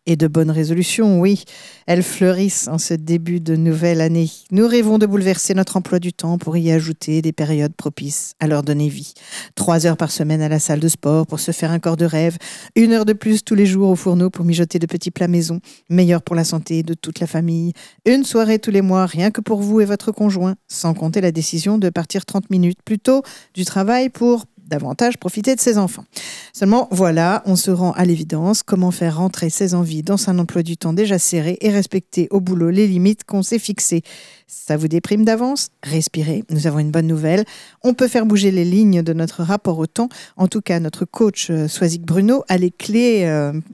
Et de bonnes résolutions, oui. Elles fleurissent en ce début de nouvelle année. Nous rêvons de bouleverser notre emploi du temps pour y ajouter des périodes propices à leur donner vie. 3 heures par semaine à la salle de sport pour se faire un corps de rêve. 1 heure de plus tous les jours au fourneau pour mijoter de petits plats maison, meilleurs pour la santé de toute la famille. 1 soirée tous les mois, rien que pour vous et votre conjoint, sans compter la décision de partir 30 minutes plus tôt du travail pour davantage profiter de ses enfants. Seulement, voilà, on se rend à l'évidence comment faire rentrer ses envies dans un emploi du temps déjà serré et respecter au boulot les limites qu'on s'est fixées. Ça vous déprime d'avance ? Respirez, nous avons une bonne nouvelle. On peut faire bouger les lignes de notre rapport au temps. En tout cas, notre coach Swazik Bruno a les clés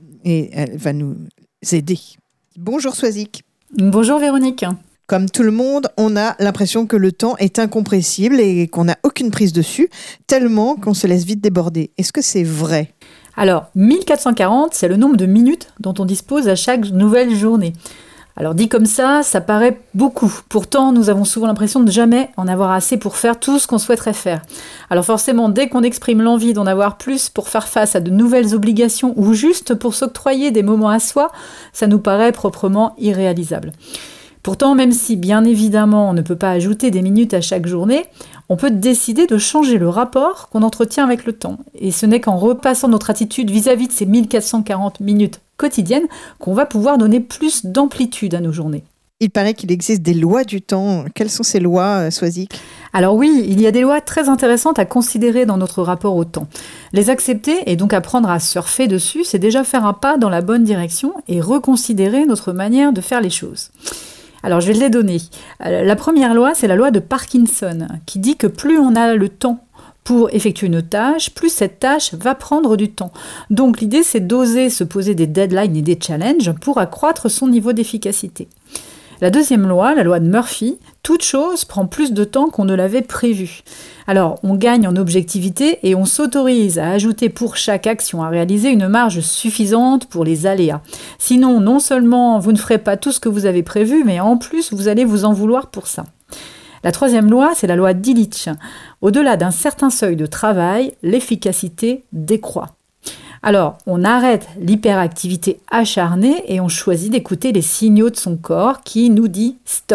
et elle va nous aider. Bonjour Swazik. Bonjour Véronique. Comme tout le monde, on a l'impression que le temps est incompressible et qu'on n'a aucune prise dessus, tellement qu'on se laisse vite déborder. Est-ce que c'est vrai ? Alors, 1440, c'est le nombre de minutes dont on dispose à chaque nouvelle journée. Alors dit comme ça paraît beaucoup. Pourtant, nous avons souvent l'impression de jamais en avoir assez pour faire tout ce qu'on souhaiterait faire. Alors forcément, dès qu'on exprime l'envie d'en avoir plus pour faire face à de nouvelles obligations ou juste pour s'octroyer des moments à soi, ça nous paraît proprement irréalisable. Pourtant, même si bien évidemment on ne peut pas ajouter des minutes à chaque journée, on peut décider de changer le rapport qu'on entretient avec le temps. Et ce n'est qu'en repassant notre attitude vis-à-vis de ces 1440 minutes quotidiennes qu'on va pouvoir donner plus d'amplitude à nos journées. Il paraît qu'il existe des lois du temps. Quelles sont ces lois, Swazik ? Alors oui, il y a des lois très intéressantes à considérer dans notre rapport au temps. Les accepter et donc apprendre à surfer dessus, c'est déjà faire un pas dans la bonne direction et reconsidérer notre manière de faire les choses. Alors, je vais les donner. La première loi, c'est la loi de Parkinson, qui dit que plus on a le temps pour effectuer une tâche, plus cette tâche va prendre du temps. Donc, l'idée, c'est d'oser se poser des deadlines et des challenges pour accroître son niveau d'efficacité. La deuxième loi, la loi de Murphy, toute chose prend plus de temps qu'on ne l'avait prévu. Alors, on gagne en objectivité et on s'autorise à ajouter pour chaque action à réaliser une marge suffisante pour les aléas. Sinon, non seulement vous ne ferez pas tout ce que vous avez prévu, mais en plus, vous allez vous en vouloir pour ça. La troisième loi, c'est la loi d'Illich. Au-delà d'un certain seuil de travail, l'efficacité décroît. Alors, on arrête l'hyperactivité acharnée et on choisit d'écouter les signaux de son corps qui nous dit « stop ».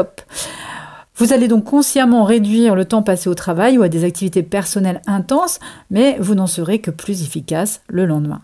Vous allez donc consciemment réduire le temps passé au travail ou à des activités personnelles intenses, mais vous n'en serez que plus efficace le lendemain.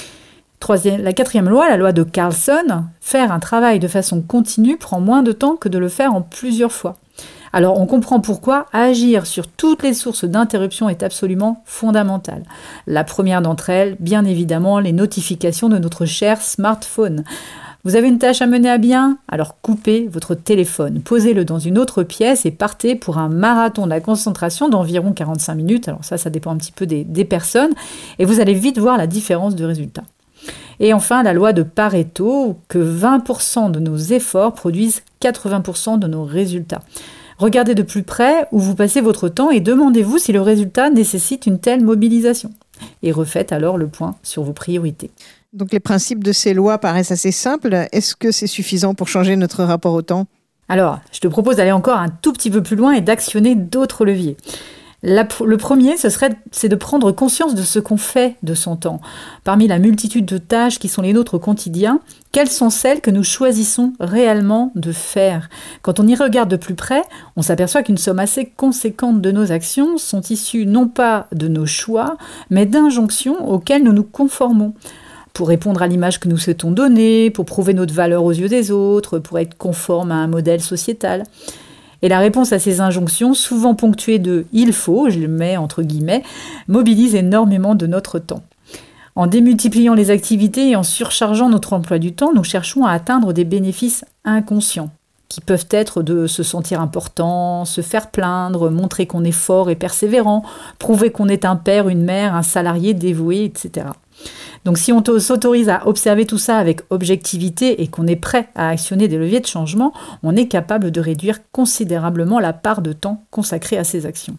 La quatrième loi, la loi de Carlson, faire un travail de façon continue prend moins de temps que de le faire en plusieurs fois. Alors on comprend pourquoi agir sur toutes les sources d'interruption est absolument fondamental. La première d'entre elles, bien évidemment, les notifications de notre cher smartphone. Vous avez une tâche à mener à bien ? Alors coupez votre téléphone, posez-le dans une autre pièce et partez pour un marathon de la concentration d'environ 45 minutes. Alors ça dépend un petit peu des personnes et vous allez vite voir la différence de résultat. Et enfin, la loi de Pareto, que 20% de nos efforts produisent 80% de nos résultats. Regardez de plus près où vous passez votre temps et demandez-vous si le résultat nécessite une telle mobilisation. Et refaites alors le point sur vos priorités. Donc les principes de ces lois paraissent assez simples. Est-ce que c'est suffisant pour changer notre rapport au temps ? Alors, je te propose d'aller encore un tout petit peu plus loin et d'actionner d'autres leviers. Le premier, c'est de prendre conscience de ce qu'on fait de son temps. Parmi la multitude de tâches qui sont les nôtres quotidiens, quelles sont celles que nous choisissons réellement de faire ? Quand on y regarde de plus près, on s'aperçoit qu'une somme assez conséquente de nos actions sont issues non pas de nos choix, mais d'injonctions auxquelles nous nous conformons. Pour répondre à l'image que nous souhaitons donner, pour prouver notre valeur aux yeux des autres, pour être conforme à un modèle sociétal. Et la réponse à ces injonctions, souvent ponctuées de « il faut », je le mets entre guillemets, mobilise énormément de notre temps. En démultipliant les activités et en surchargeant notre emploi du temps, nous cherchons à atteindre des bénéfices inconscients, qui peuvent être de se sentir important, se faire plaindre, montrer qu'on est fort et persévérant, prouver qu'on est un père, une mère, un salarié dévoué, etc. Donc si on s'autorise à observer tout ça avec objectivité et qu'on est prêt à actionner des leviers de changement, on est capable de réduire considérablement la part de temps consacrée à ces actions.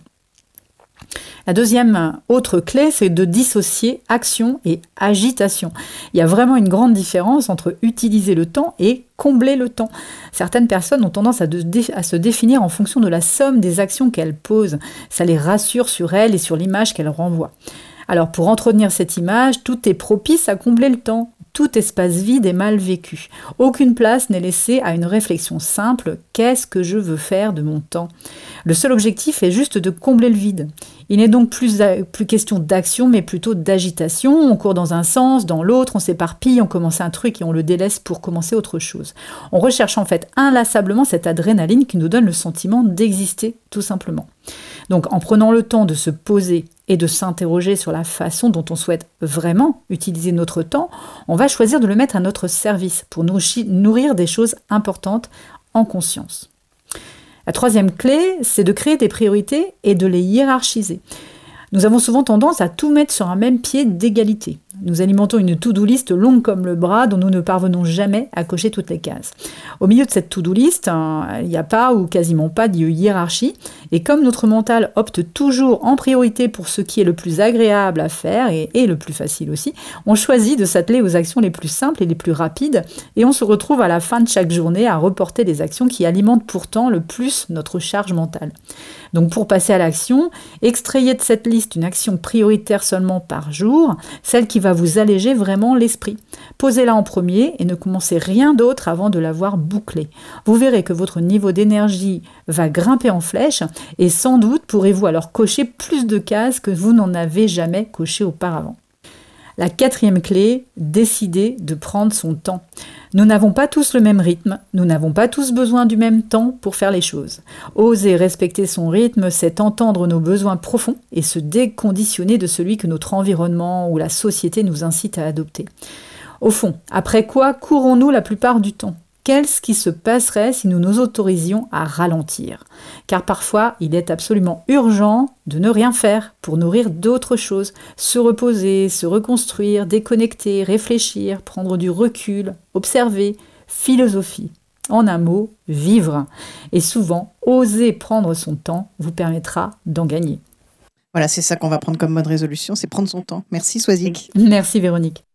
La deuxième autre clé, c'est de dissocier action et agitation. Il y a vraiment une grande différence entre utiliser le temps et combler le temps. Certaines personnes ont tendance à se définir en fonction de la somme des actions qu'elles posent. Ça les rassure sur elles et sur l'image qu'elles renvoient. Alors pour entretenir cette image, tout est propice à combler le temps. tout espace vide est mal vécu. Aucune place n'est laissée à une réflexion simple. Qu'est-ce que je veux faire de mon temps ? Le seul objectif est juste de combler le vide. Il n'est donc plus question d'action, mais plutôt d'agitation. On court dans un sens, dans l'autre, on s'éparpille, on commence un truc et on le délaisse pour commencer autre chose. On recherche en fait inlassablement cette adrénaline qui nous donne le sentiment d'exister, tout simplement. Donc en prenant le temps de se poser et de s'interroger sur la façon dont on souhaite vraiment utiliser notre temps, on va choisir de le mettre à notre service pour nourrir des choses importantes en conscience. La troisième clé, c'est de créer des priorités et de les hiérarchiser. Nous avons souvent tendance à tout mettre sur un même pied d'égalité. Nous alimentons une to-do list longue comme le bras dont nous ne parvenons jamais à cocher toutes les cases. Au milieu de cette to-do list, il n'y a pas ou quasiment pas de hiérarchie. Et comme notre mental opte toujours en priorité pour ce qui est le plus agréable à faire et le plus facile aussi, on choisit de s'atteler aux actions les plus simples et les plus rapides. Et on se retrouve à la fin de chaque journée à reporter les actions qui alimentent pourtant le plus notre charge mentale. Donc pour passer à l'action, extrayez de cette liste une action prioritaire seulement par jour, celle qui va vous alléger vraiment l'esprit. Posez-la en premier et ne commencez rien d'autre avant de l'avoir bouclée. Vous verrez que votre niveau d'énergie va grimper en flèche et sans doute pourrez-vous alors cocher plus de cases que vous n'en avez jamais coché auparavant. La quatrième clé, décider de prendre son temps. Nous n'avons pas tous le même rythme, nous n'avons pas tous besoin du même temps pour faire les choses. Oser respecter son rythme, c'est entendre nos besoins profonds et se déconditionner de celui que notre environnement ou la société nous incite à adopter. Au fond, après quoi courons-nous la plupart du temps ? Qu'est-ce qui se passerait si nous nous autorisions à ralentir ? Car parfois, il est absolument urgent de ne rien faire pour nourrir d'autres choses, se reposer, se reconstruire, déconnecter, réfléchir, prendre du recul, observer, philosophie. En un mot, vivre. Et souvent, oser prendre son temps vous permettra d'en gagner. Voilà, c'est ça qu'on va prendre comme bonne résolution, c'est prendre son temps. Merci Swazik. Merci Véronique.